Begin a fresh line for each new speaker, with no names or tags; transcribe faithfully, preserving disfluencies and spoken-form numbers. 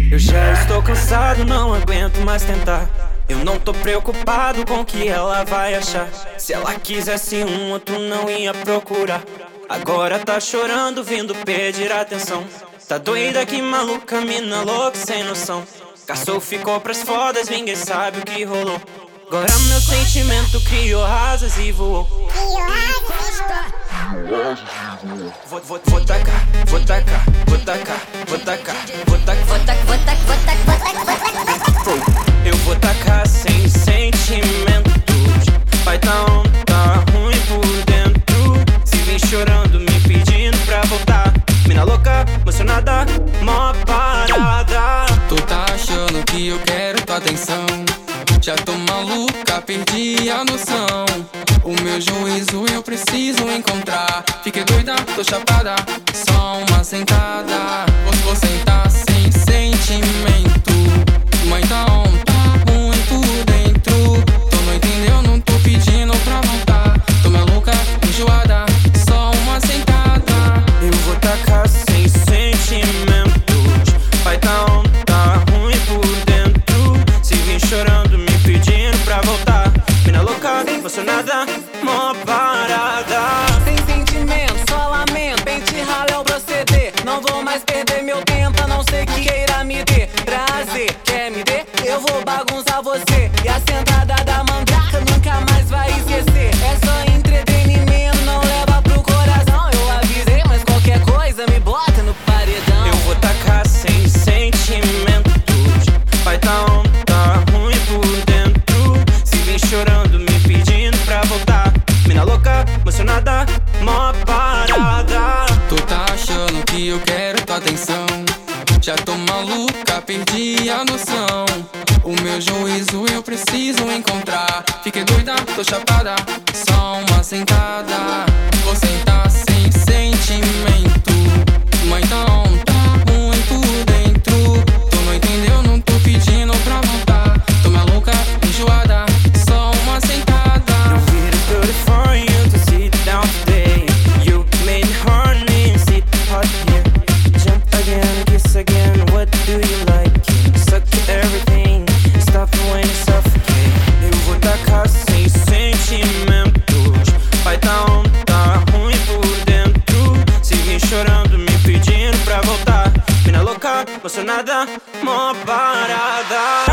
Eu já estou cansado, não aguento mais tentar. Eu não tô preocupado com o que ela vai achar. Se ela quisesse um outro, não ia procurar. Agora tá chorando, vindo pedir atenção. Tá doida que maluca, mina louca sem noção. Caçou, ficou pras fodas, ninguém sabe o que rolou. Agora meu sentimento criou asas e voou. Vou, vou, vou tacar, vou tacar, vou tacar, vou tacar, vou tacar, vou tacar, vou tacar, vou tacar, vou tacar, vou tacar. Eu vou tacar sem sentimentos. Vai tá um, tá ruim por dentro. Se vem chorando, me pedindo pra voltar. Mina louca, emocionada, mó parada.
Tu tá achando que eu quero tua atenção? Já tô maluca, perdi a noção. O meu juízo eu preciso encontrar. Fiquei doida, tô chapada, só uma sentada. Vou sentar sem sentimento. Mãe tá on, tá ruim por dentro. Tu não entendeu, não tô pedindo pra voltar. Tô maluca, enjoada, só uma sentada.
Eu vou tacar sem sentimentos. Vai tá on, tá ruim por dentro. Se vem chorando, me pedindo pra voltar. Mina louca, emocionada, mó parada.
Sem sentimento, só lamento. Pente rala é o proceder. Não vou mais perder meu tempo, a não ser que queira me ter prazer. Quer me ter? Eu vou bagunçar você. E a sentada da mandraca nunca mais vai esquecer. É só entretenimento, não leva pro coração. Eu avisei, mas qualquer coisa me bota no paredão.
Eu vou tacar sem sentimentos. Vai tá on, tá ruim por dentro. Se vem chorando, me pedindo pra voltar. Mina louca, emocionada, mó parada.
Tu tá achando que eu quero tua atenção? Já tô maluca, perdi a noção. O meu juízo eu preciso encontrar. Fiquei doida, tô chapada, só uma sentada. Vou sentar sem sentimento. Mãe tá on, tá ruim por dentro. Tu não entendeu, não tô pedindo pra voltar. Tô maluca, enjoada, só uma sentada.
Eu waited thirty for you to sit down today. You made me horny and sit hot here. Jump again, kiss again, what do you like? Suck everything, stop when you suffocate. Eu vou tacar sem sentimentos. Vai tá on, tá ruim por dentro. Se vem chorando, me pedindo pra voltar. Mina louca, emocionada, mó parada.